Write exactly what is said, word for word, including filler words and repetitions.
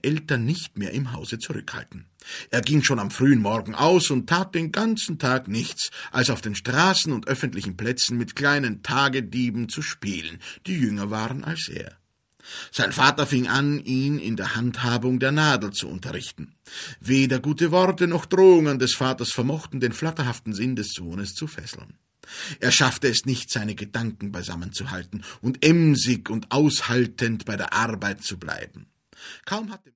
Eltern nicht mehr im Hause zurückhalten. Er ging schon am frühen Morgen aus und tat den ganzen Tag nichts, als auf den Straßen und öffentlichen Plätzen mit kleinen Tagedieben zu spielen, die jünger waren als er. Sein Vater fing an, ihn in der Handhabung der Nadel zu unterrichten. Weder gute Worte noch Drohungen des Vaters vermochten den flatterhaften Sinn des Sohnes zu fesseln. Er schaffte es nicht, seine Gedanken beisammenzuhalten und emsig und aushaltend bei der Arbeit zu bleiben. Kaum hatte